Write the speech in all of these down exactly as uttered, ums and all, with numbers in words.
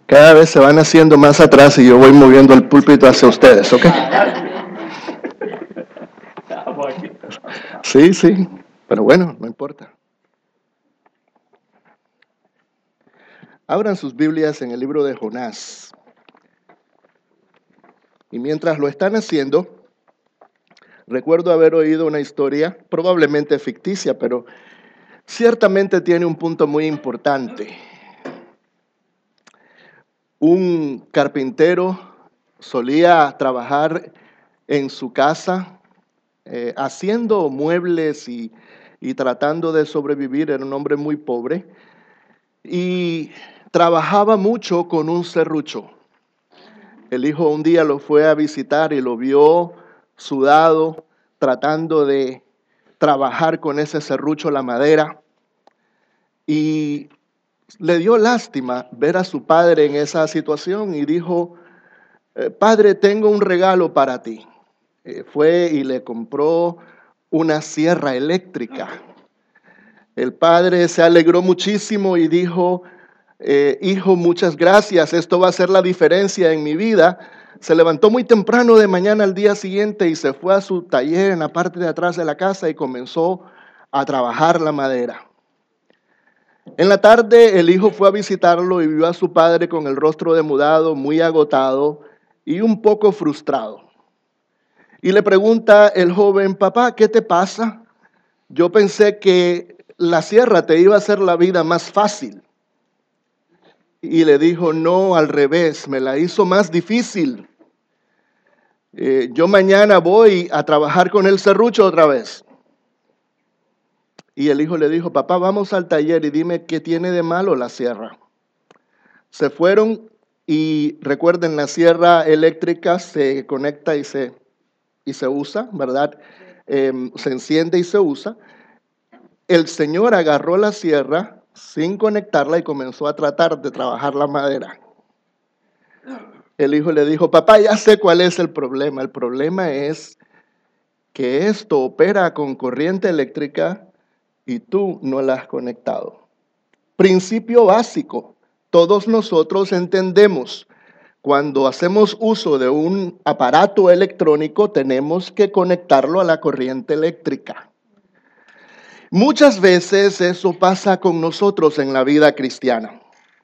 Cada vez se van haciendo más atrás y yo voy moviendo el púlpito hacia ustedes, ¿ok? Sí, sí, pero bueno, no importa. Abran sus Biblias en el libro de Jonás. Y mientras lo están haciendo, recuerdo haber oído una historia, probablemente ficticia, pero ciertamente tiene un punto muy importante. Un carpintero solía trabajar en su casa eh, haciendo muebles y, y tratando de sobrevivir. Era un hombre muy pobre y trabajaba mucho con un serrucho. El hijo un día lo fue a visitar y lo vio sudado, tratando de trabajar con ese serrucho la madera, y le dio lástima ver a su padre en esa situación y dijo: padre, tengo un regalo para ti. Eh, fue y le compró una sierra eléctrica. El padre se alegró muchísimo y dijo: eh, hijo, muchas gracias, esto va a hacer la diferencia en mi vida. Se levantó muy temprano de mañana al día siguiente y se fue a su taller en la parte de atrás de la casa y comenzó a trabajar la madera. En la tarde el hijo fue a visitarlo y vio a su padre con el rostro demudado, muy agotado y un poco frustrado. Y le pregunta el joven: papá, ¿qué te pasa? Yo pensé que la sierra te iba a hacer la vida más fácil. Y le dijo: no, al revés, me la hizo más difícil. Eh, yo mañana voy a trabajar con el serrucho otra vez. Y el hijo le dijo: papá, vamos al taller y dime qué tiene de malo la sierra. Se fueron y recuerden, la sierra eléctrica se conecta y se, y se usa, ¿verdad? Eh, se enciende y se usa. El señor agarró la sierra sin conectarla y comenzó a tratar de trabajar la madera. El hijo le dijo: papá, ya sé cuál es el problema. El problema es que esto opera con corriente eléctrica y tú no la has conectado. Principio básico. Todos nosotros entendemos, cuando hacemos uso de un aparato electrónico, tenemos que conectarlo a la corriente eléctrica. Muchas veces eso pasa con nosotros en la vida cristiana.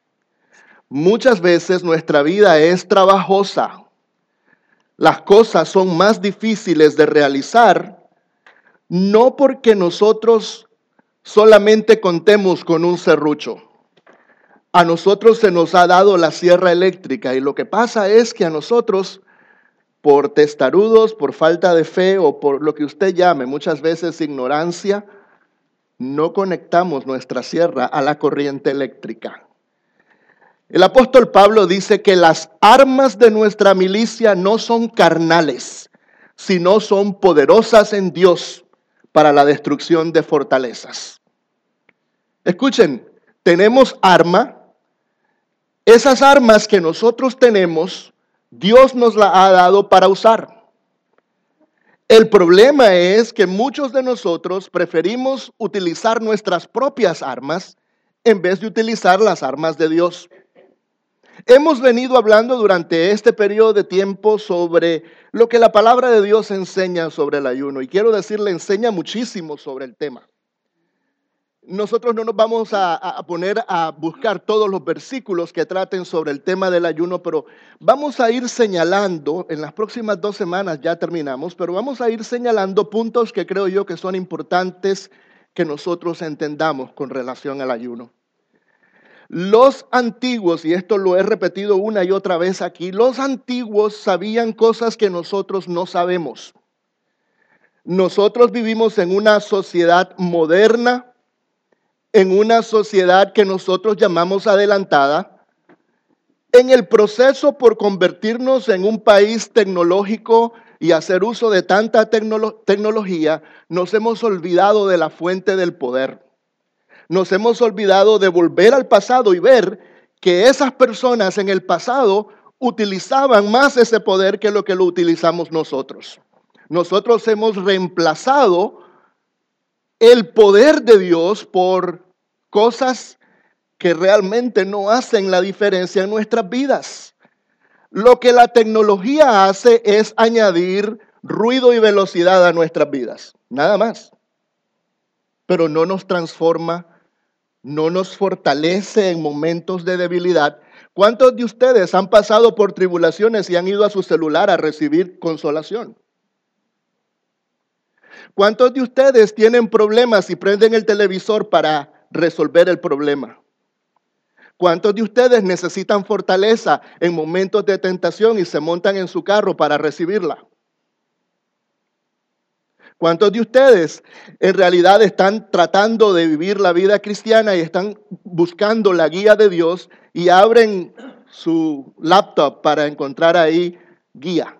Muchas veces nuestra vida es trabajosa. Las cosas son más difíciles de realizar, no porque nosotros solamente contemos con un serrucho. A nosotros se nos ha dado la sierra eléctrica y lo que pasa es que a nosotros, por testarudos, por falta de fe o por lo que usted llame, muchas veces ignorancia, no conectamos nuestra sierra a la corriente eléctrica. El apóstol Pablo dice que las armas de nuestra milicia no son carnales, sino son poderosas en Dios para la destrucción de fortalezas. Escuchen, tenemos arma. Esas armas que nosotros tenemos, Dios nos las ha dado para usar. El problema es que muchos de nosotros preferimos utilizar nuestras propias armas en vez de utilizar las armas de Dios. Hemos venido hablando durante este periodo de tiempo sobre lo que la palabra de Dios enseña sobre el ayuno. Y quiero decirle, enseña muchísimo sobre el tema. Nosotros no nos vamos a, a poner a buscar todos los versículos que traten sobre el tema del ayuno, pero vamos a ir señalando, en las próximas dos semanas ya terminamos, pero vamos a ir señalando puntos que creo yo que son importantes que nosotros entendamos con relación al ayuno. Los antiguos, y esto lo he repetido una y otra vez aquí, los antiguos sabían cosas que nosotros no sabemos. Nosotros vivimos en una sociedad moderna, en una sociedad que nosotros llamamos adelantada, en el proceso por convertirnos en un país tecnológico y hacer uso de tanta tecnolo- tecnología, nos hemos olvidado de la fuente del poder. Nos hemos olvidado de volver al pasado y ver que esas personas en el pasado utilizaban más ese poder que lo que lo utilizamos nosotros. Nosotros hemos reemplazado el poder de Dios por cosas que realmente no hacen la diferencia en nuestras vidas. Lo que la tecnología hace es añadir ruido y velocidad a nuestras vidas, nada más. Pero no nos transforma, no nos fortalece en momentos de debilidad. ¿Cuántos de ustedes han pasado por tribulaciones y han ido a su celular a recibir consolación? ¿Cuántos de ustedes tienen problemas y prenden el televisor para resolver el problema? ¿Cuántos de ustedes necesitan fortaleza en momentos de tentación y se montan en su carro para recibirla? ¿Cuántos de ustedes en realidad están tratando de vivir la vida cristiana y están buscando la guía de Dios y abren su laptop para encontrar ahí guía?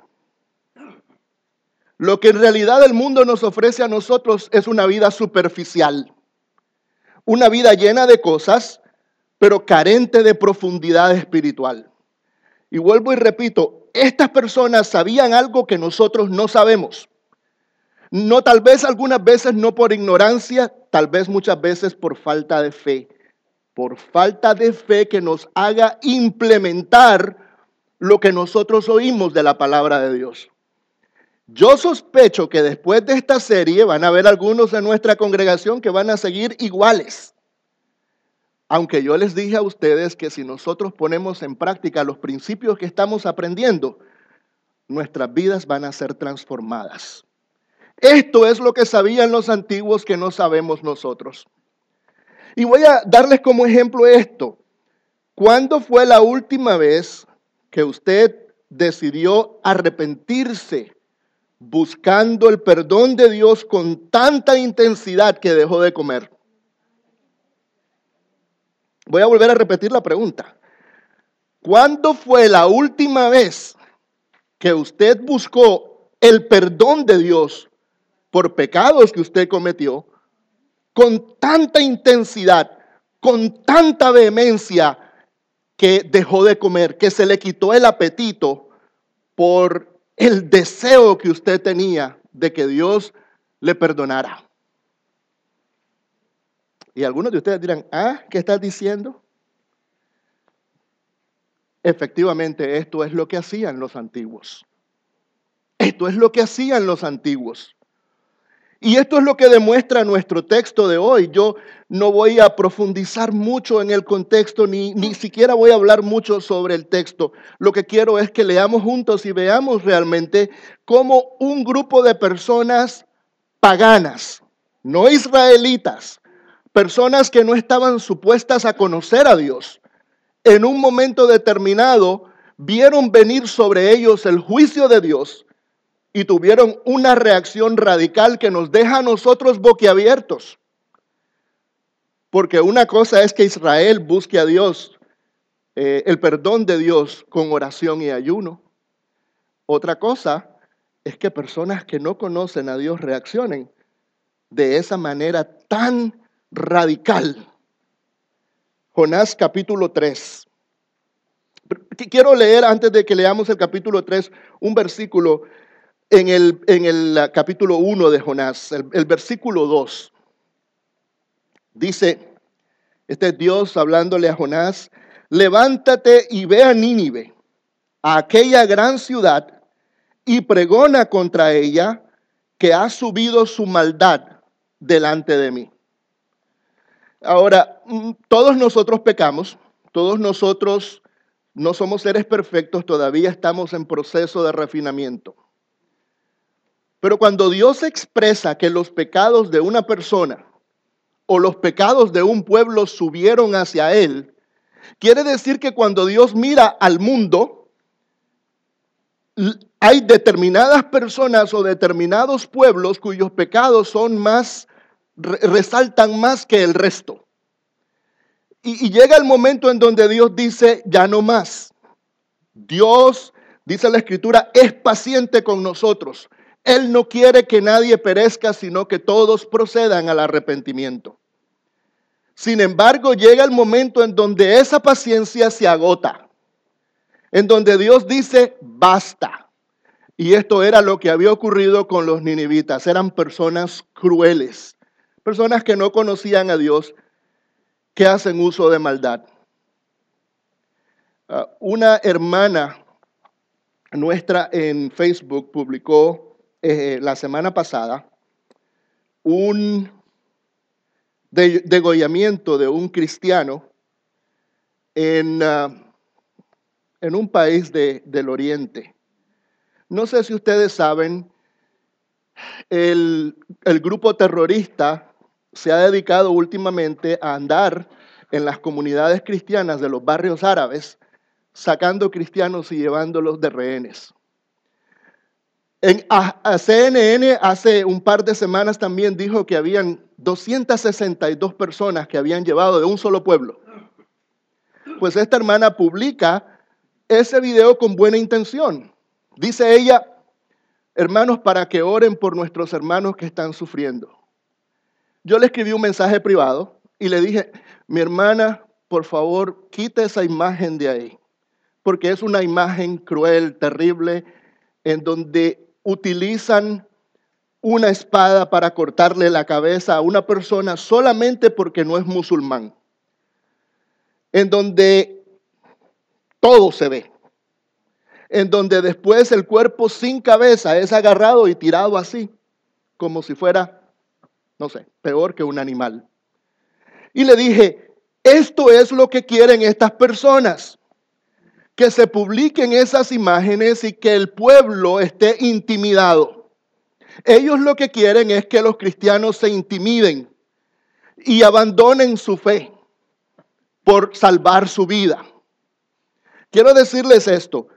Lo que en realidad el mundo nos ofrece a nosotros es una vida superficial, una vida llena de cosas, pero carente de profundidad espiritual. Y vuelvo y repito, estas personas sabían algo que nosotros no sabemos. No, tal vez algunas veces no por ignorancia, tal vez muchas veces por falta de fe. Por falta de fe que nos haga implementar lo que nosotros oímos de la palabra de Dios. Yo sospecho que después de esta serie van a haber algunos de nuestra congregación que van a seguir iguales. Aunque yo les dije a ustedes que si nosotros ponemos en práctica los principios que estamos aprendiendo, nuestras vidas van a ser transformadas. Esto es lo que sabían los antiguos que no sabemos nosotros. Y voy a darles como ejemplo esto. ¿Cuándo fue la última vez que usted decidió arrepentirse buscando el perdón de Dios con tanta intensidad que dejó de comer? Voy a volver a repetir la pregunta. ¿Cuándo fue la última vez que usted buscó el perdón de Dios por pecados que usted cometió con tanta intensidad, con tanta vehemencia que dejó de comer, que se le quitó el apetito por el deseo que usted tenía de que Dios le perdonara? Y algunos de ustedes dirán, ah, ¿qué estás diciendo? Efectivamente, esto es lo que hacían los antiguos. Esto es lo que hacían los antiguos. Y esto es lo que demuestra nuestro texto de hoy. Yo no voy a profundizar mucho en el contexto, ni, ni siquiera voy a hablar mucho sobre el texto. Lo que quiero es que leamos juntos y veamos realmente cómo un grupo de personas paganas, no israelitas, personas que no estaban supuestas a conocer a Dios, en un momento determinado vieron venir sobre ellos el juicio de Dios y tuvieron una reacción radical que nos deja a nosotros boquiabiertos. Porque una cosa es que Israel busque a Dios, eh, el perdón de Dios con oración y ayuno. Otra cosa es que personas que no conocen a Dios reaccionen de esa manera tan radical. Jonás capítulo tres. Quiero leer, antes de que leamos el capítulo tres, un versículo en el, en el capítulo uno de Jonás, el, el versículo dos. Dice, este es Dios hablándole a Jonás: levántate y ve a Nínive, a aquella gran ciudad, y pregona contra ella, que ha subido su maldad delante de mí. Ahora, todos nosotros pecamos, todos nosotros no somos seres perfectos, todavía estamos en proceso de refinamiento. Pero cuando Dios expresa que los pecados de una persona o los pecados de un pueblo subieron hacia Él, quiere decir que cuando Dios mira al mundo, hay determinadas personas o determinados pueblos cuyos pecados son más, resaltan más que el resto. Y, y llega el momento en donde Dios dice, ya no más. Dios, dice la Escritura, es paciente con nosotros. Él no quiere que nadie perezca, sino que todos procedan al arrepentimiento. Sin embargo, llega el momento en donde esa paciencia se agota, en donde Dios dice, basta. Y esto era lo que había ocurrido con los ninivitas. Eran personas crueles, personas que no conocían a Dios. que hacen uso de maldad. Uh, una hermana nuestra en Facebook publicó eh, la semana pasada un de, degollamiento de un cristiano en, uh, en un país de, del Oriente. No sé si ustedes saben, el, el grupo terrorista se ha dedicado últimamente a andar en las comunidades cristianas de los barrios árabes, sacando cristianos y llevándolos de rehenes. En, a, a C N N hace un par de semanas también dijo que habían doscientas sesenta y dos personas que habían llevado de un solo pueblo. Pues esta hermana publica ese video con buena intención. Dice ella: hermanos, para que oren por nuestros hermanos que están sufriendo. Yo le escribí un mensaje privado y le dije: mi hermana, por favor, quite esa imagen de ahí, porque es una imagen cruel, terrible, en donde utilizan una espada para cortarle la cabeza a una persona solamente porque no es musulmán, en donde todo se ve, en donde después el cuerpo sin cabeza es agarrado y tirado así, como si fuera, no sé, peor que un animal. Y le dije: esto es lo que quieren estas personas, que se publiquen esas imágenes y que el pueblo esté intimidado. Ellos lo que quieren es que los cristianos se intimiden y abandonen su fe por salvar su vida. Quiero decirles esto: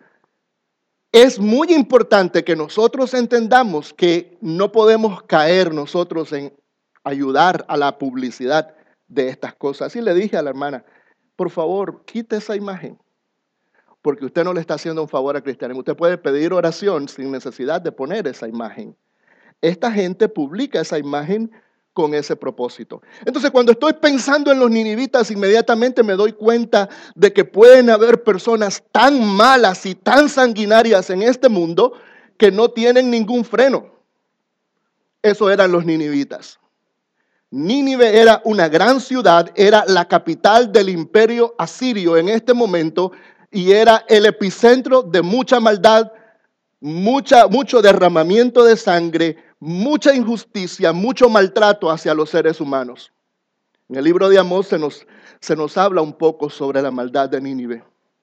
es muy importante que nosotros entendamos que no podemos caer nosotros en ayudar a la publicidad de estas cosas. Y le dije a la hermana: por favor, quite esa imagen, porque usted no le está haciendo un favor al cristianismo. Usted puede pedir oración sin necesidad de poner esa imagen. Esta gente publica esa imagen con ese propósito. Entonces, cuando estoy pensando en los ninivitas, inmediatamente me doy cuenta de que pueden haber personas tan malas y tan sanguinarias en este mundo que no tienen ningún freno. Eso eran los ninivitas. Nínive era una gran ciudad, era la capital del imperio asirio en este momento y era el epicentro de mucha maldad, mucha, mucho derramamiento de sangre, mucha injusticia, mucho maltrato hacia los seres humanos. En el libro de Amós se nos, se nos habla un poco sobre la maldad de Nínive.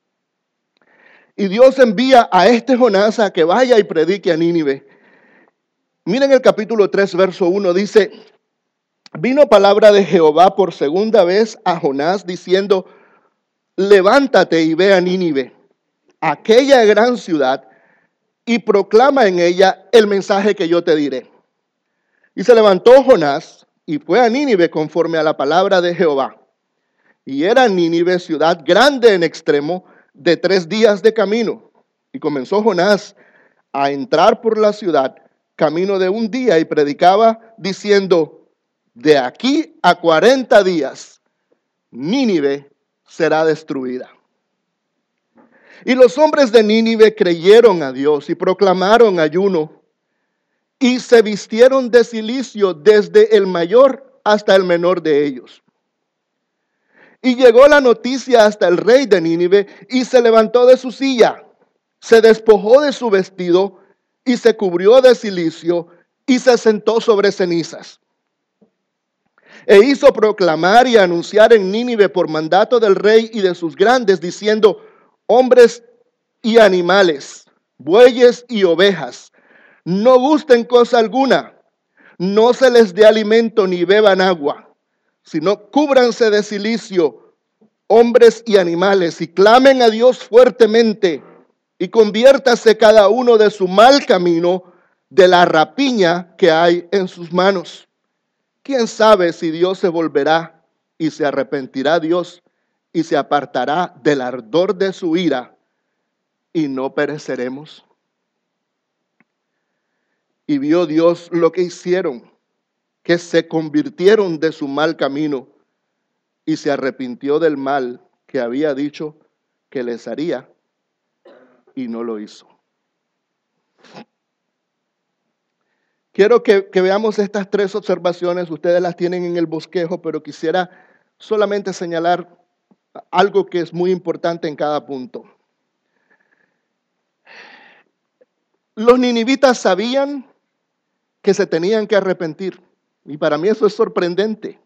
Y Dios envía a este Jonás a que vaya y predique a Nínive. Miren el capítulo tres, verso uno, dice: vino palabra de Jehová por segunda vez a Jonás diciendo: levántate y ve a Nínive, aquella gran ciudad, y proclama en ella el mensaje que yo te diré. Y se levantó Jonás y fue a Nínive conforme a la palabra de Jehová. Y era Nínive ciudad grande en extremo, de tres días de camino. Y comenzó Jonás a entrar por la ciudad, camino de un día, y predicaba diciendo: de aquí a cuarenta días, Nínive será destruida. Y los hombres de Nínive creyeron a Dios y proclamaron ayuno y se vistieron de cilicio desde el mayor hasta el menor de ellos. Y llegó la noticia hasta el rey de Nínive y se levantó de su silla, se despojó de su vestido y se cubrió de cilicio y se sentó sobre cenizas. E hizo proclamar y anunciar en Nínive por mandato del rey y de sus grandes, diciendo: hombres y animales, bueyes y ovejas, no gusten cosa alguna, no se les dé alimento ni beban agua, sino cúbranse de cilicio, hombres y animales, y clamen a Dios fuertemente, y conviértase cada uno de su mal camino, de la rapiña que hay en sus manos. ¿Quién sabe si Dios se volverá y se arrepentirá Dios y se apartará del ardor de su ira y no pereceremos? Y vio Dios lo que hicieron, que se convirtieron de su mal camino y se arrepintió del mal que había dicho que les haría y no lo hizo. Quiero que, que veamos estas tres observaciones. Ustedes las tienen en el bosquejo, pero quisiera solamente señalar algo que es muy importante en cada punto. Los ninivitas sabían que se tenían que arrepentir. Y para mí eso es sorprendente.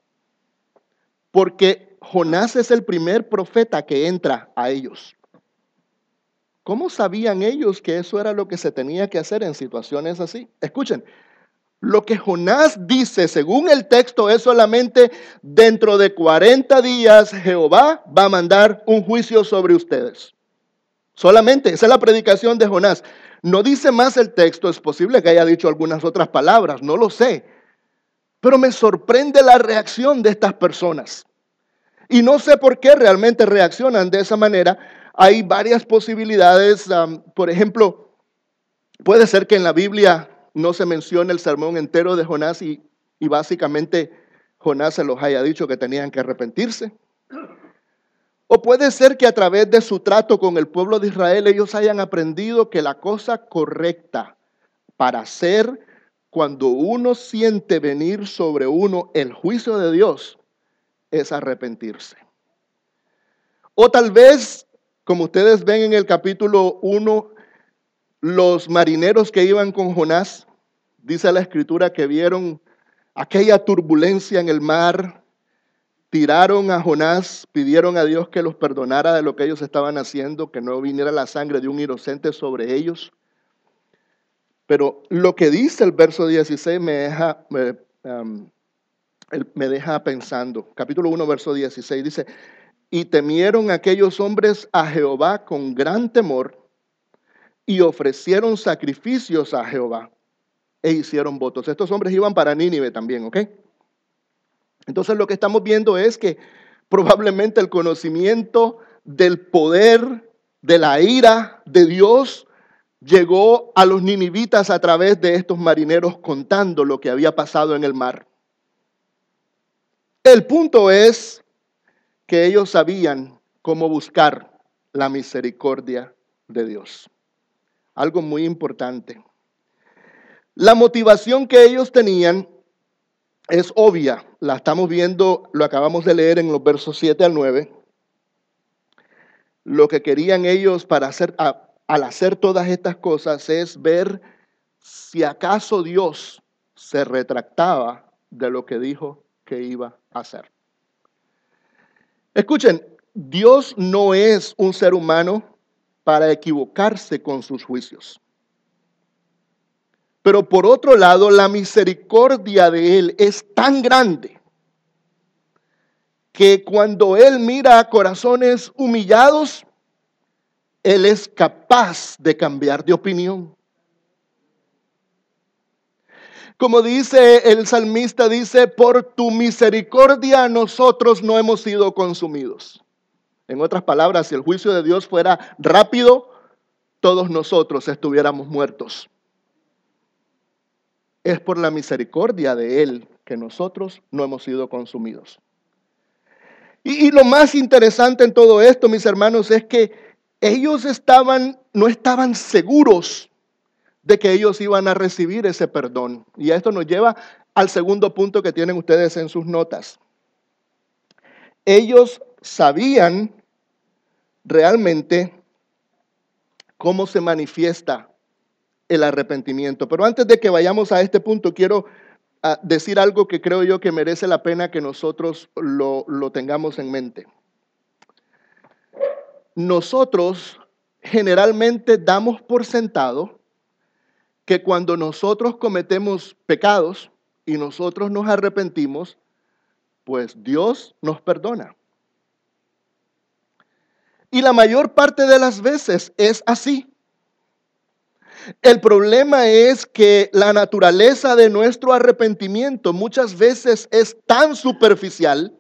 Porque Jonás es el primer profeta que entra a ellos. ¿Cómo sabían ellos que eso era lo que se tenía que hacer en situaciones así? Escuchen, lo que Jonás dice según el texto es solamente dentro de cuarenta días Jehová va a mandar un juicio sobre ustedes. Solamente, esa es la predicación de Jonás. No dice más el texto, es posible que haya dicho algunas otras palabras, no lo sé. Pero me sorprende la reacción de estas personas. Y no sé por qué realmente reaccionan de esa manera. Hay varias posibilidades. Um, por ejemplo, puede ser que en la Biblia no se mencione el sermón entero de Jonás y, y básicamente Jonás se los haya dicho que tenían que arrepentirse. O puede ser que a través de su trato con el pueblo de Israel ellos hayan aprendido que la cosa correcta para hacer cuando uno siente venir sobre uno el juicio de Dios es arrepentirse. O tal vez, como ustedes ven en el capítulo uno, los marineros que iban con Jonás, dice la escritura que vieron aquella turbulencia en el mar, tiraron a Jonás, pidieron a Dios que los perdonara de lo que ellos estaban haciendo, que no viniera la sangre de un inocente sobre ellos. Pero lo que dice el verso dieciséis me deja, me, um, me deja pensando. Capítulo uno, verso dieciséis dice: y temieron aquellos hombres a Jehová con gran temor y ofrecieron sacrificios a Jehová e hicieron votos. Estos hombres iban para Nínive también, ¿ok? Entonces lo que estamos viendo es que probablemente el conocimiento del poder, de la ira de Dios, llegó a los ninivitas a través de estos marineros contando lo que había pasado en el mar. El punto es que ellos sabían cómo buscar la misericordia de Dios. Algo muy importante. La motivación que ellos tenían es obvia, la estamos viendo, lo acabamos de leer en los versos siete al nueve. Lo que querían ellos para hacer, a, al hacer todas estas cosas es ver si acaso Dios se retractaba de lo que dijo que iba a hacer. Escuchen, Dios no es un ser humano para equivocarse con sus juicios. Pero por otro lado, la misericordia de Él es tan grande que cuando Él mira a corazones humillados, Él es capaz de cambiar de opinión. Como dice el salmista, dice, por tu misericordia nosotros no hemos sido consumidos. En otras palabras, si el juicio de Dios fuera rápido, todos nosotros estuviéramos muertos. Es por la misericordia de Él que nosotros no hemos sido consumidos. Y, y lo más interesante en todo esto, mis hermanos, es que ellos estaban, no estaban seguros de que ellos iban a recibir ese perdón. Y esto nos lleva al segundo punto que tienen ustedes en sus notas. Ellos sabían realmente cómo se manifiesta el arrepentimiento. Pero antes de que vayamos a este punto, quiero uh, decir algo que creo yo que merece la pena que nosotros lo, lo tengamos en mente. Nosotros generalmente damos por sentado que cuando nosotros cometemos pecados y nosotros nos arrepentimos, pues Dios nos perdona. Y la mayor parte de las veces es así. El problema es que la naturaleza de nuestro arrepentimiento muchas veces es tan superficial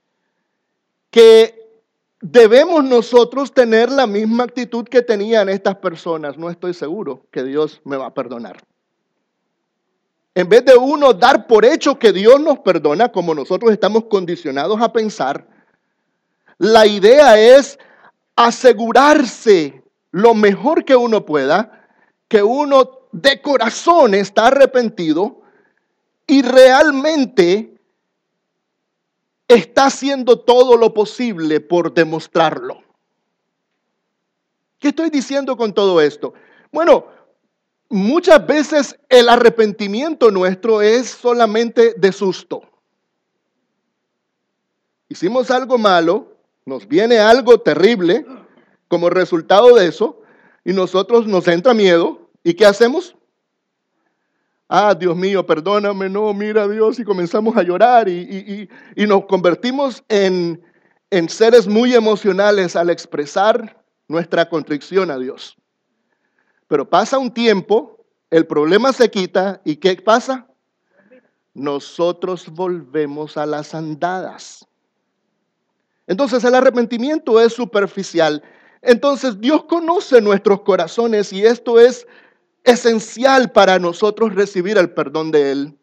que debemos nosotros tener la misma actitud que tenían estas personas. No estoy seguro que Dios me va a perdonar. En vez de uno dar por hecho que Dios nos perdona, como nosotros estamos condicionados a pensar, la idea es asegurarse lo mejor que uno pueda que uno de corazón está arrepentido y realmente está haciendo todo lo posible por demostrarlo. ¿Qué estoy diciendo con todo esto? Bueno, muchas veces el arrepentimiento nuestro es solamente de susto. Hicimos algo malo, nos viene algo terrible como resultado de eso, y nosotros nos entra miedo. ¿Y qué hacemos? Ah, Dios mío, perdóname, no, mira Dios, y comenzamos a llorar y, y, y, y nos convertimos en, en seres muy emocionales al expresar nuestra contrición a Dios. Pero pasa un tiempo, el problema se quita, ¿y qué pasa? Nosotros volvemos a las andadas. Entonces el arrepentimiento es superficial. Entonces Dios conoce nuestros corazones y esto es esencial para nosotros recibir el perdón de Él.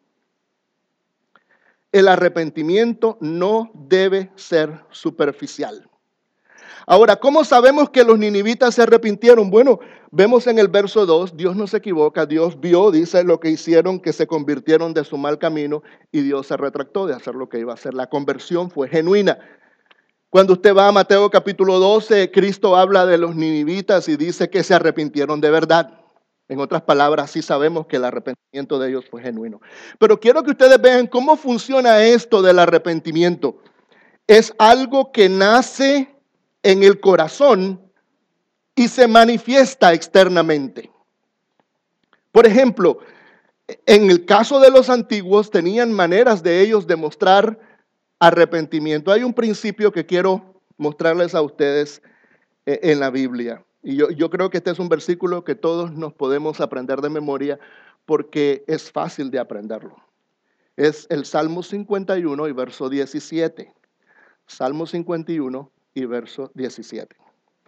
El arrepentimiento no debe ser superficial. Ahora, ¿cómo sabemos que los ninivitas se arrepintieron? Bueno, vemos en el verso dos, Dios no se equivoca, Dios vio, dice lo que hicieron, que se convirtieron de su mal camino y Dios se retractó de hacer lo que iba a hacer. La conversión fue genuina. Cuando usted va a Mateo capítulo doce, Cristo habla de los ninivitas y dice que se arrepintieron de verdad. En otras palabras, sí sabemos que el arrepentimiento de ellos fue genuino. Pero quiero que ustedes vean cómo funciona esto del arrepentimiento. Es algo que nace en el corazón y se manifiesta externamente. Por ejemplo, en el caso de los antiguos tenían maneras de ellos demostrar arrepentimiento. Hay un principio que quiero mostrarles a ustedes en la Biblia. Y yo, yo creo que este es un versículo que todos nos podemos aprender de memoria porque es fácil de aprenderlo. Es el Salmo cincuenta y uno y verso diecisiete. Salmo cincuenta y uno y verso diecisiete.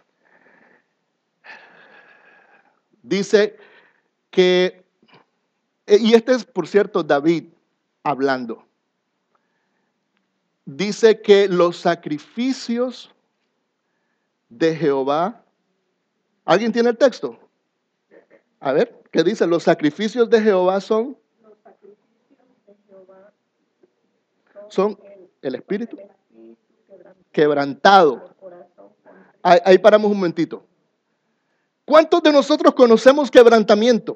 Dice que, y este es por cierto David hablando. Dice que los sacrificios de Jehová. ¿Alguien tiene el texto? A ver, ¿qué dice? Los sacrificios de Jehová son. Los sacrificios de Jehová son, son el, el espíritu quebrantado. Ahí, ahí paramos un momentito. ¿Cuántos de nosotros conocemos quebrantamiento?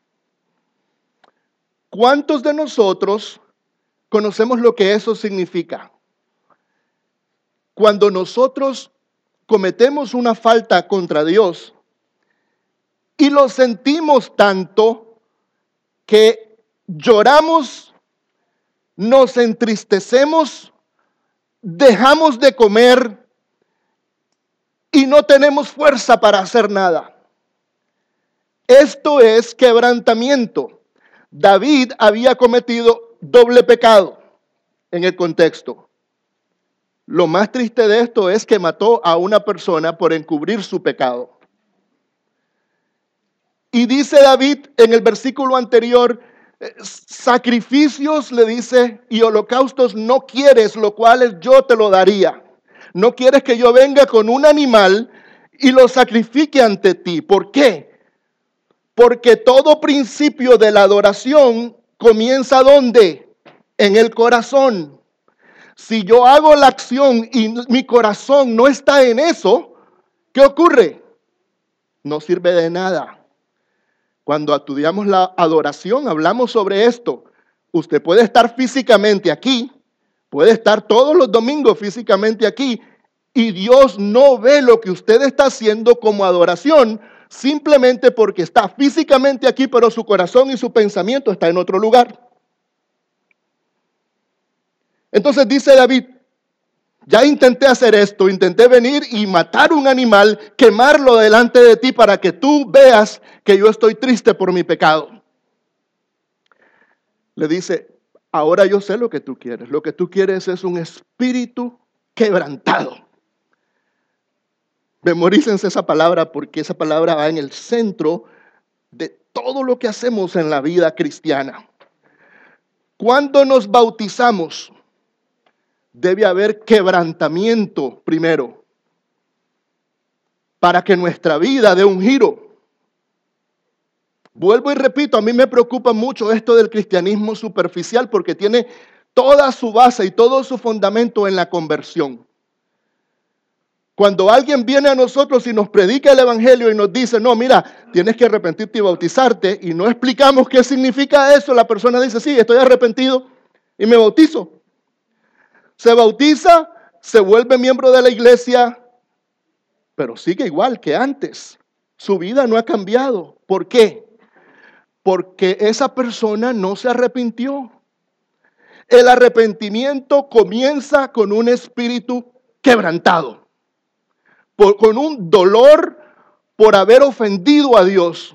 ¿Cuántos de nosotros conocemos lo que eso significa? Cuando nosotros cometemos una falta contra Dios y lo sentimos tanto que lloramos, nos entristecemos, dejamos de comer y no tenemos fuerza para hacer nada. Esto es quebrantamiento. David había cometido doble pecado en el contexto. Lo más triste de esto es que mató a una persona por encubrir su pecado. Y dice David en el versículo anterior, sacrificios, le dice, y holocaustos no quieres, lo cual yo te lo daría. No quieres que yo venga con un animal y lo sacrifique ante ti. ¿Por qué? Porque todo principio de la adoración comienza ¿dónde? En el corazón. Si yo hago la acción y mi corazón no está en eso, ¿qué ocurre? No sirve de nada. Cuando estudiamos la adoración, hablamos sobre esto. Usted puede estar físicamente aquí, puede estar todos los domingos físicamente aquí, y Dios no ve lo que usted está haciendo como adoración, simplemente porque está físicamente aquí, pero su corazón y su pensamiento está en otro lugar. Entonces dice David, ya intenté hacer esto, intenté venir y matar un animal, quemarlo delante de ti para que tú veas que yo estoy triste por mi pecado. Le dice, ahora yo sé lo que tú quieres. Lo que tú quieres es un espíritu quebrantado. Memorícense esa palabra porque esa palabra va en el centro de todo lo que hacemos en la vida cristiana. Cuando nos bautizamos, debe haber quebrantamiento primero para que nuestra vida dé un giro. Vuelvo y repito, a mí me preocupa mucho esto del cristianismo superficial porque tiene toda su base y todo su fundamento en la conversión. Cuando alguien viene a nosotros y nos predica el evangelio y nos dice, no, mira, tienes que arrepentirte y bautizarte, y no explicamos qué significa eso, la persona dice, sí, estoy arrepentido y me bautizo. Se bautiza, se vuelve miembro de la iglesia, pero sigue igual que antes. Su vida no ha cambiado. ¿Por qué? Porque esa persona no se arrepintió. El arrepentimiento comienza con un espíritu quebrantado, por, con un dolor por haber ofendido a Dios,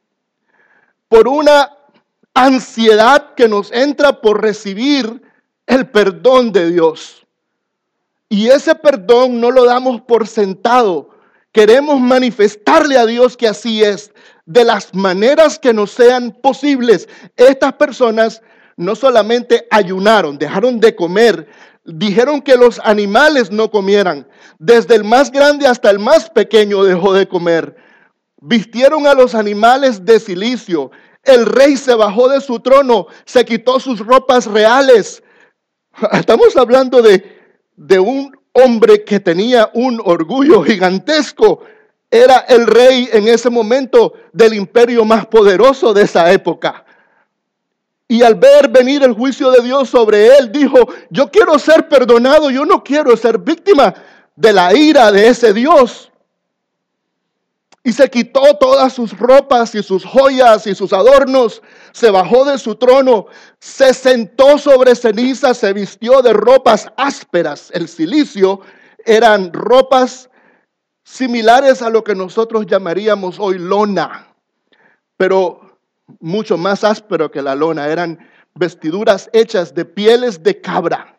por una ansiedad que nos entra por recibir el perdón de Dios. Y ese perdón no lo damos por sentado. Queremos manifestarle a Dios que así es, de las maneras que nos sean posibles. Estas personas no solamente ayunaron, dejaron de comer, dijeron que los animales no comieran. Desde el más grande hasta el más pequeño dejó de comer. Vistieron a los animales de cilicio. El rey se bajó de su trono, se quitó sus ropas reales. Estamos hablando de, de un hombre que tenía un orgullo gigantesco. Era el rey en ese momento del imperio más poderoso de esa época. Y al ver venir el juicio de Dios sobre él, dijo, yo quiero ser perdonado, yo no quiero ser víctima de la ira de ese Dios. Y se quitó todas sus ropas y sus joyas y sus adornos, se bajó de su trono, se sentó sobre ceniza, se vistió de ropas ásperas. El cilicio eran ropas similares a lo que nosotros llamaríamos hoy lona, pero mucho más áspero que la lona. Eran vestiduras hechas de pieles de cabra.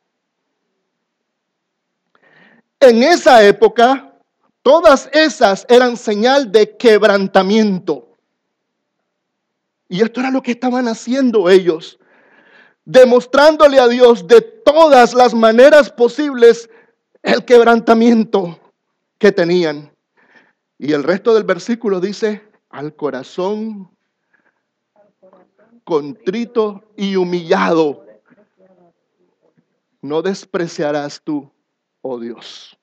En esa época, todas esas eran señal de quebrantamiento. Y esto era lo que estaban haciendo ellos, demostrándole a Dios de todas las maneras posibles el quebrantamiento que tenían. Y el resto del versículo dice, al corazón contrito y humillado, no despreciarás tú, oh Dios.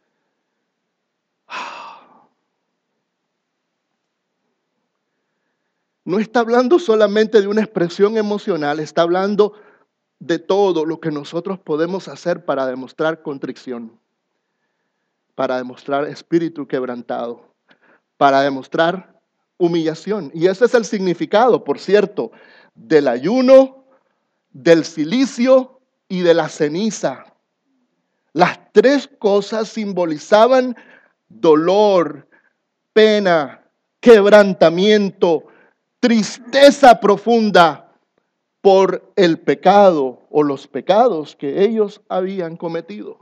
No está hablando solamente de una expresión emocional, está hablando de todo lo que nosotros podemos hacer para demostrar contrición, para demostrar espíritu quebrantado, para demostrar humillación. Y ese es el significado, por cierto, del ayuno, del cilicio y de la ceniza. Las tres cosas simbolizaban dolor, pena, quebrantamiento, tristeza profunda por el pecado o los pecados que ellos habían cometido.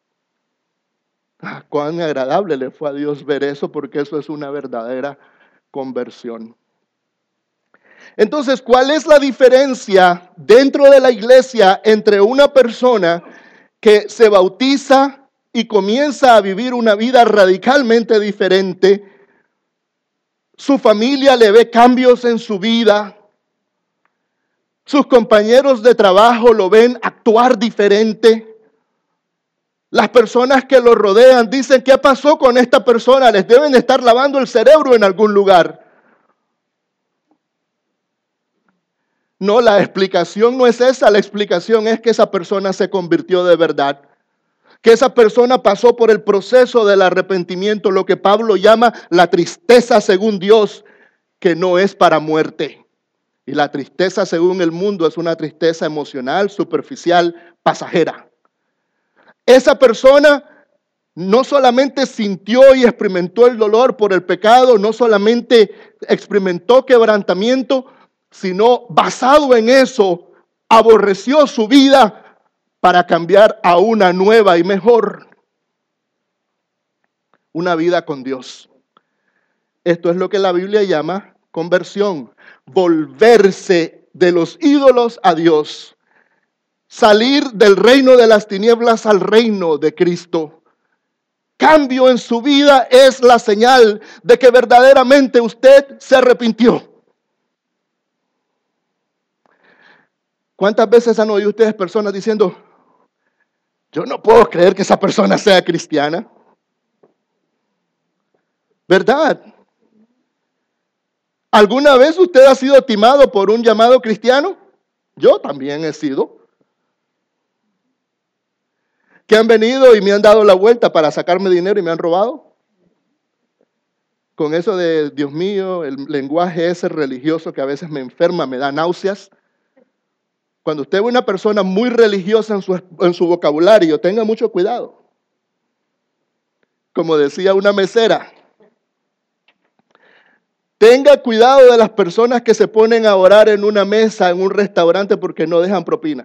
Ah, cuán agradable le fue a Dios ver eso, porque eso es una verdadera conversión. Entonces, ¿cuál es la diferencia dentro de la iglesia entre una persona que se bautiza y comienza a vivir una vida radicalmente diferente? Su familia le ve cambios en su vida. Sus compañeros de trabajo lo ven actuar diferente. Las personas que lo rodean dicen, ¿qué pasó con esta persona? Les deben estar lavando el cerebro en algún lugar. No, la explicación no es esa. La explicación es que esa persona se convirtió de verdad. Que esa persona pasó por el proceso del arrepentimiento, lo que Pablo llama la tristeza según Dios, que no es para muerte. Y la tristeza según el mundo es una tristeza emocional, superficial, pasajera. Esa persona no solamente sintió y experimentó el dolor por el pecado, no solamente experimentó quebrantamiento, sino basado en eso, aborreció su vida para cambiar a una nueva y mejor. Una vida con Dios. Esto es lo que la Biblia llama conversión. Volverse de los ídolos a Dios. Salir del reino de las tinieblas al reino de Cristo. Cambio en su vida es la señal de que verdaderamente usted se arrepintió. ¿Cuántas veces han oído ustedes personas diciendo, yo no puedo creer que esa persona sea cristiana? ¿Verdad? ¿Alguna vez usted ha sido timado por un llamado cristiano? Yo también he sido. Que han venido y me han dado la vuelta para sacarme dinero y me han robado. Con eso de, Dios mío, el lenguaje ese religioso que a veces me enferma, me da náuseas. Cuando usted ve una persona muy religiosa en su, en su vocabulario, tenga mucho cuidado. Como decía una mesera, tenga cuidado de las personas que se ponen a orar en una mesa, en un restaurante, porque no dejan propina.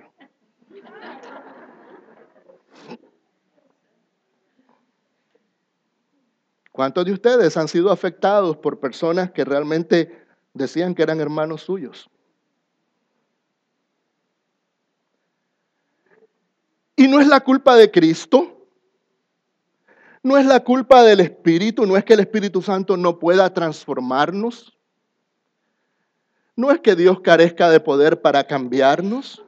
¿Cuántos de ustedes han sido afectados por personas que realmente decían que eran hermanos suyos? Y no es la culpa de Cristo, no es la culpa del Espíritu, no es que el Espíritu Santo no pueda transformarnos, no es que Dios carezca de poder para cambiarnos,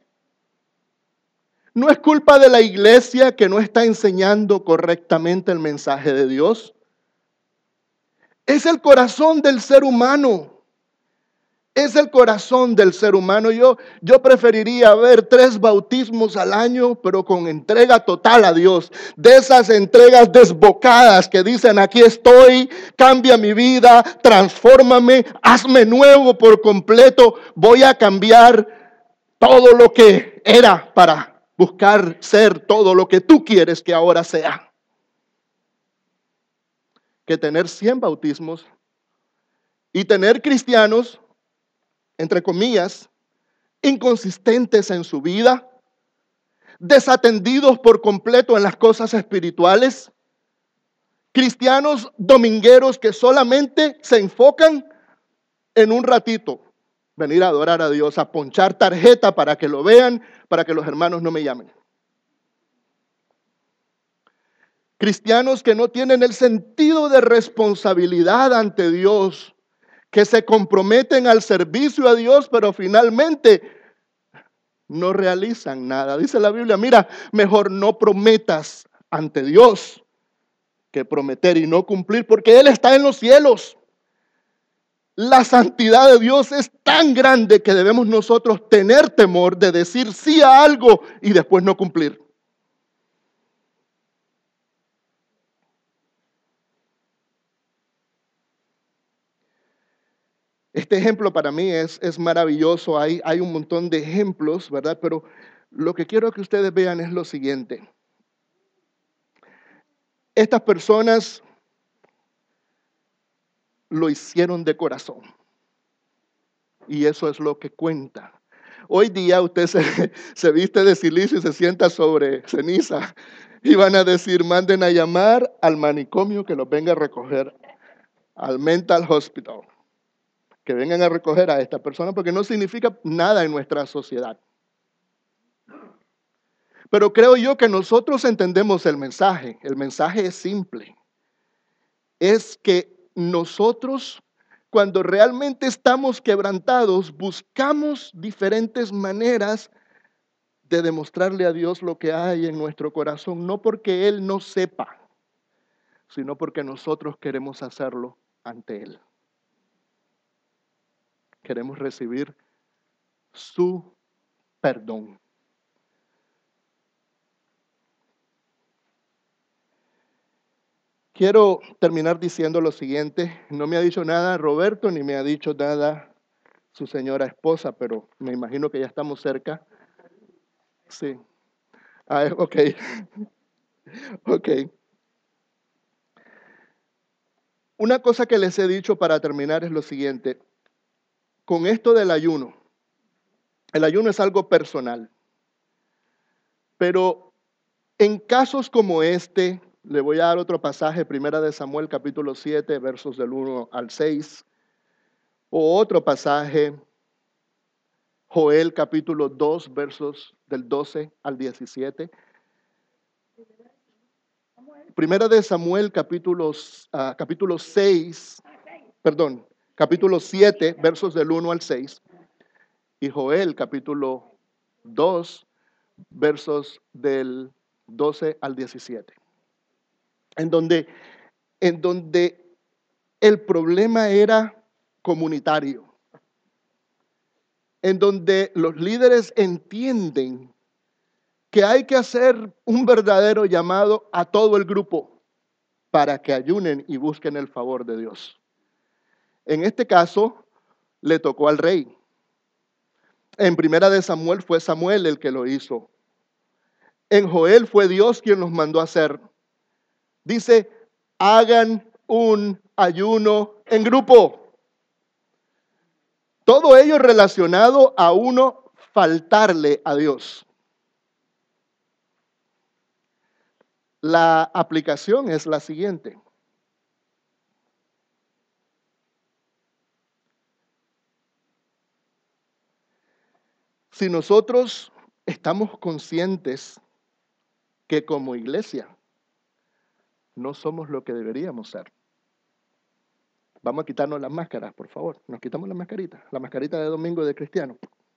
no es culpa de la iglesia que no está enseñando correctamente el mensaje de Dios. Es el corazón del ser humano. Es el corazón del ser humano. Yo, yo preferiría ver tres bautismos al año, pero con entrega total a Dios. De esas entregas desbocadas que dicen, aquí estoy, cambia mi vida, transfórmame, hazme nuevo por completo. Voy a cambiar todo lo que era para buscar ser todo lo que tú quieres que ahora sea. Que tener cien bautismos y tener cristianos, entre comillas, inconsistentes en su vida, desatendidos por completo en las cosas espirituales, cristianos domingueros que solamente se enfocan en un ratito, venir a adorar a Dios, a ponchar tarjeta para que lo vean, para que los hermanos no me llamen. Cristianos que no tienen el sentido de responsabilidad ante Dios, que se comprometen al servicio a Dios, pero finalmente no realizan nada. Dice la Biblia, mira, mejor no prometas ante Dios que prometer y no cumplir, porque Él está en los cielos. La santidad de Dios es tan grande que debemos nosotros tener temor de decir sí a algo y después no cumplir. Este ejemplo para mí es, es maravilloso. Hay, hay un montón de ejemplos, ¿verdad? Pero lo que quiero que ustedes vean es lo siguiente. Estas personas lo hicieron de corazón. Y eso es lo que cuenta. Hoy día usted se, se viste de silicio y se sienta sobre ceniza. Y van a decir, manden a llamar al manicomio que los venga a recoger, al mental hospital. Que vengan a recoger a esta persona, porque no significa nada en nuestra sociedad. Pero creo yo que nosotros entendemos el mensaje. El mensaje es simple. Es que nosotros, cuando realmente estamos quebrantados, buscamos diferentes maneras de demostrarle a Dios lo que hay en nuestro corazón. No porque Él no sepa, sino porque nosotros queremos hacerlo ante Él. Queremos recibir su perdón. Quiero terminar diciendo lo siguiente. No me ha dicho nada Roberto, ni me ha dicho nada su señora esposa, pero me imagino que ya estamos cerca. Sí. Ah, ok. Ok. Una cosa que les he dicho para terminar es lo siguiente. Con esto del ayuno, el ayuno es algo personal, pero en casos como este, le voy a dar otro pasaje, Primera de Samuel capítulo siete, versos del uno al seis, o otro pasaje, Joel capítulo dos, versos del doce al diecisiete. Primera de Samuel capítulo, uh, capítulo seis, perdón, capítulo siete, versos del uno al seis, y Joel capítulo dos, versos del doce al diecisiete. En donde, en donde el problema era comunitario. En donde los líderes entienden que hay que hacer un verdadero llamado a todo el grupo para que ayunen y busquen el favor de Dios. En este caso, le tocó al rey. En Primera de Samuel fue Samuel el que lo hizo. En Joel fue Dios quien los mandó a hacer. Dice, hagan un ayuno en grupo. Todo ello relacionado a uno faltarle a Dios. La aplicación es la siguiente. Si nosotros estamos conscientes que como iglesia no somos lo que deberíamos ser. Vamos a quitarnos las máscaras, por favor. Nos quitamos la mascarita, la mascarita de domingo de cristiano.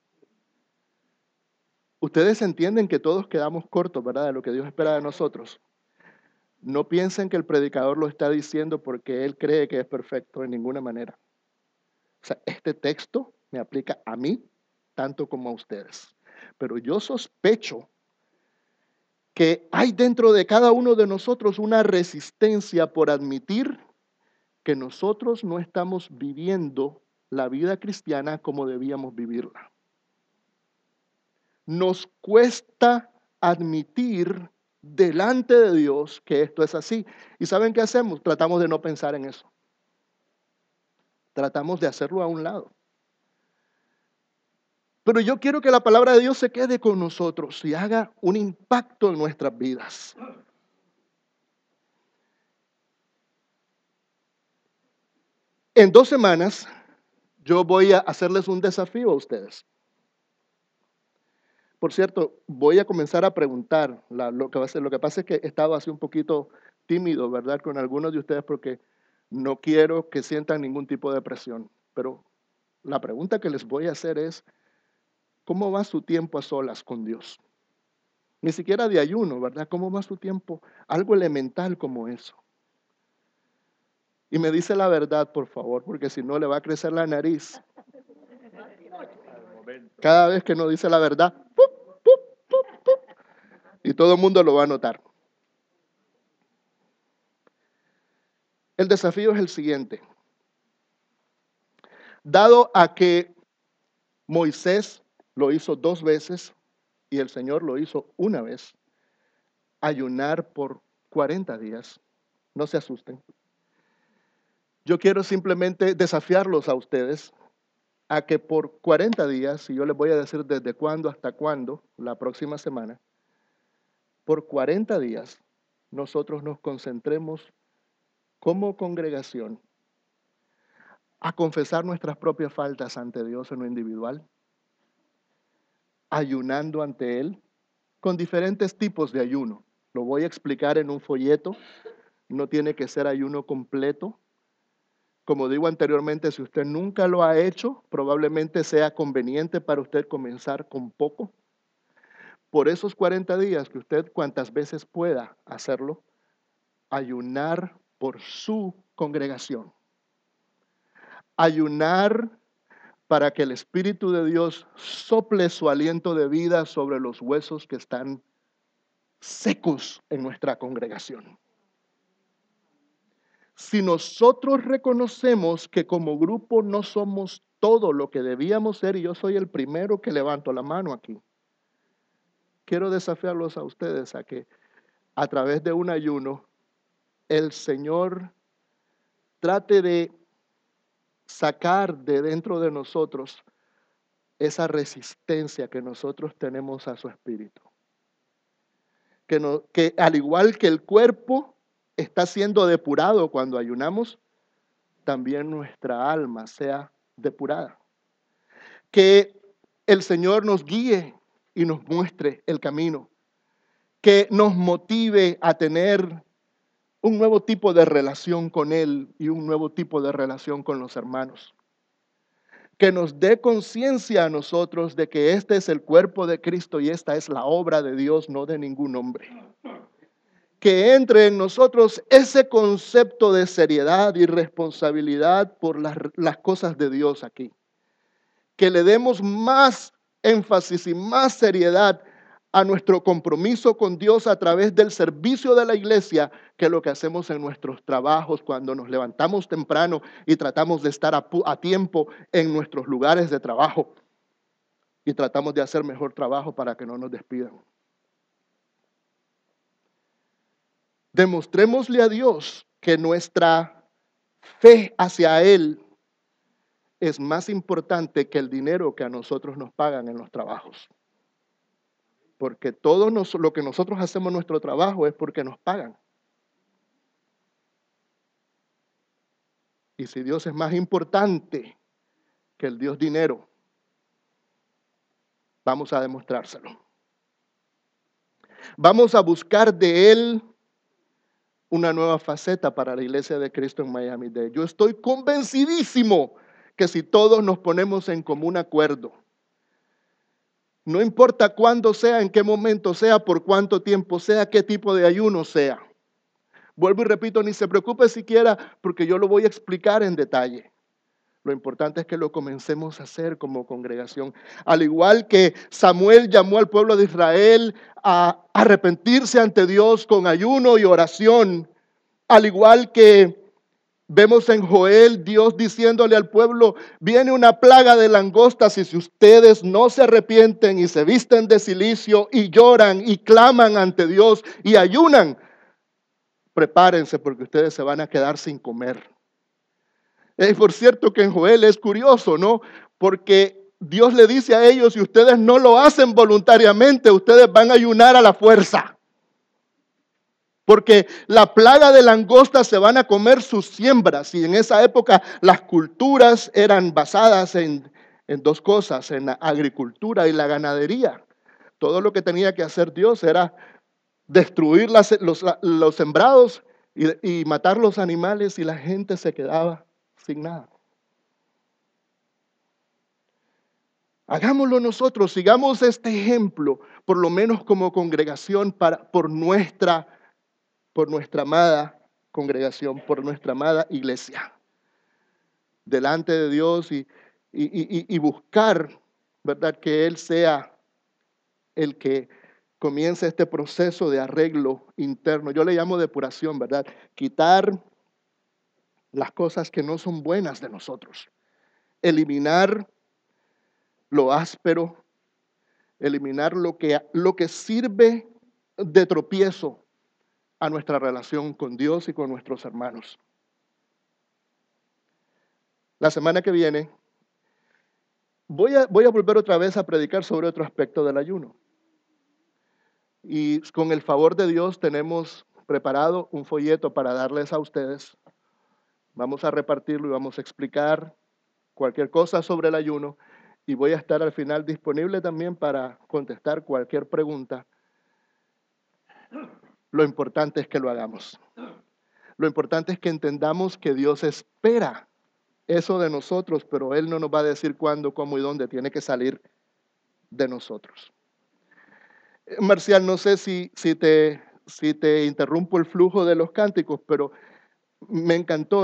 Ustedes entienden que todos quedamos cortos, ¿verdad? De lo que Dios espera de nosotros. No piensen que el predicador lo está diciendo porque él cree que es perfecto en ninguna manera. O sea, este texto me aplica a mí tanto como a ustedes. Pero yo sospecho que hay dentro de cada uno de nosotros una resistencia por admitir que nosotros no estamos viviendo la vida cristiana como debíamos vivirla. Nos cuesta admitir delante de Dios que esto es así. ¿Y saben qué hacemos? Tratamos de no pensar en eso. Tratamos de hacerlo a un lado. Pero yo quiero que la palabra de Dios se quede con nosotros y haga un impacto en nuestras vidas. En dos semanas yo voy a hacerles un desafío a ustedes. Por cierto, voy a comenzar a preguntar. La, lo, que va a ser, lo que pasa es que he estado así un poquito tímido, ¿verdad? Con algunos de ustedes porque no quiero que sientan ningún tipo de presión. Pero la pregunta que les voy a hacer es, ¿cómo va su tiempo a solas con Dios? Ni siquiera de ayuno, ¿verdad? ¿Cómo va su tiempo? Algo elemental como eso. Y me dice la verdad, por favor, porque si no le va a crecer la nariz. Cada vez que no dice la verdad, ¡pup, pup, pup, pup! Y todo el mundo lo va a notar. El desafío es el siguiente. Dado a que Moisés lo hizo dos veces y el Señor lo hizo una vez, ayunar por cuarenta días, no se asusten. Yo quiero simplemente desafiarlos a ustedes a que por cuarenta días, y yo les voy a decir desde cuándo hasta cuándo, la próxima semana, por cuarenta días nosotros nos concentremos como congregación a confesar nuestras propias faltas ante Dios en lo individual, ayunando ante Él con diferentes tipos de ayuno. Lo voy a explicar en un folleto, no tiene que ser ayuno completo. Como digo anteriormente, si usted nunca lo ha hecho, probablemente sea conveniente para usted comenzar con poco. Por esos cuarenta días que usted cuantas veces pueda hacerlo, ayunar por su congregación. Ayunar para que el Espíritu de Dios sople su aliento de vida sobre los huesos que están secos en nuestra congregación. Si nosotros reconocemos que como grupo no somos todo lo que debíamos ser, y yo soy el primero que levanto la mano aquí, quiero desafiarlos a ustedes a que a través de un ayuno, el Señor trate de sacar de dentro de nosotros esa resistencia que nosotros tenemos a su Espíritu. Que, no, que al igual que el cuerpo está siendo depurado cuando ayunamos, también nuestra alma sea depurada. Que el Señor nos guíe y nos muestre el camino. Que nos motive a tener un nuevo tipo de relación con Él y un nuevo tipo de relación con los hermanos. que nos dé conciencia a nosotros de que este es el cuerpo de Cristo y esta es la obra de Dios, no de ningún hombre. Que entre en nosotros ese concepto de seriedad y responsabilidad por las, las cosas de Dios aquí. Que le demos más énfasis y más seriedad a nuestro compromiso con Dios a través del servicio de la iglesia que lo que hacemos en nuestros trabajos cuando nos levantamos temprano y tratamos de estar a, a tiempo en nuestros lugares de trabajo y tratamos de hacer mejor trabajo para que no nos despidan. Demostrémosle a Dios que nuestra fe hacia Él es más importante que el dinero que a nosotros nos pagan en los trabajos. Porque todo nos, lo que nosotros hacemos en nuestro trabajo es porque nos pagan. Y si Dios es más importante que el Dios dinero, vamos a demostrárselo. Vamos a buscar de Él una nueva faceta para la iglesia de Cristo en Miami-Dade. Yo estoy convencidísimo que si todos nos ponemos en común acuerdo, no importa cuándo sea, en qué momento sea, por cuánto tiempo sea, qué tipo de ayuno sea. Vuelvo y repito, ni se preocupe siquiera porque yo lo voy a explicar en detalle. Lo importante es que lo comencemos a hacer como congregación. Al igual que Samuel llamó al pueblo de Israel a arrepentirse ante Dios con ayuno y oración. Al igual que vemos en Joel, Dios diciéndole al pueblo, viene una plaga de langostas y si ustedes no se arrepienten y se visten de cilicio y lloran y claman ante Dios y ayunan, prepárense porque ustedes se van a quedar sin comer. Eh, por cierto que en Joel es curioso, ¿no? Porque Dios le dice a ellos, si ustedes no lo hacen voluntariamente, ustedes van a ayunar a la fuerza. Porque la plaga de langostas se van a comer sus siembras. Y en esa época las culturas eran basadas en, en dos cosas, en la agricultura y la ganadería. Todo lo que tenía que hacer Dios era destruir las, los, los sembrados y, y matar los animales y la gente se quedaba sin nada. Hagámoslo nosotros, sigamos este ejemplo, por lo menos como congregación, para, por nuestra por nuestra amada congregación, por nuestra amada iglesia, delante de Dios y, y, y, y buscar, ¿verdad?, que Él sea el que comience este proceso de arreglo interno. Yo le llamo depuración, ¿verdad? Quitar las cosas que no son buenas de nosotros, eliminar lo áspero, eliminar lo que, lo que sirve de tropiezo a nuestra relación con Dios y con nuestros hermanos. La semana que viene voy a, voy a volver otra vez a predicar sobre otro aspecto del ayuno. Y con el favor de Dios tenemos preparado un folleto para darles a ustedes. Vamos a repartirlo y vamos a explicar cualquier cosa sobre el ayuno. Y voy a estar al final disponible también para contestar cualquier pregunta. Lo importante es que lo hagamos. Lo importante es que entendamos que Dios espera eso de nosotros, pero Él no nos va a decir cuándo, cómo y dónde. Tiene que salir de nosotros. Marcial, no sé si, si, te, si te interrumpo el flujo de los cánticos, pero me encantó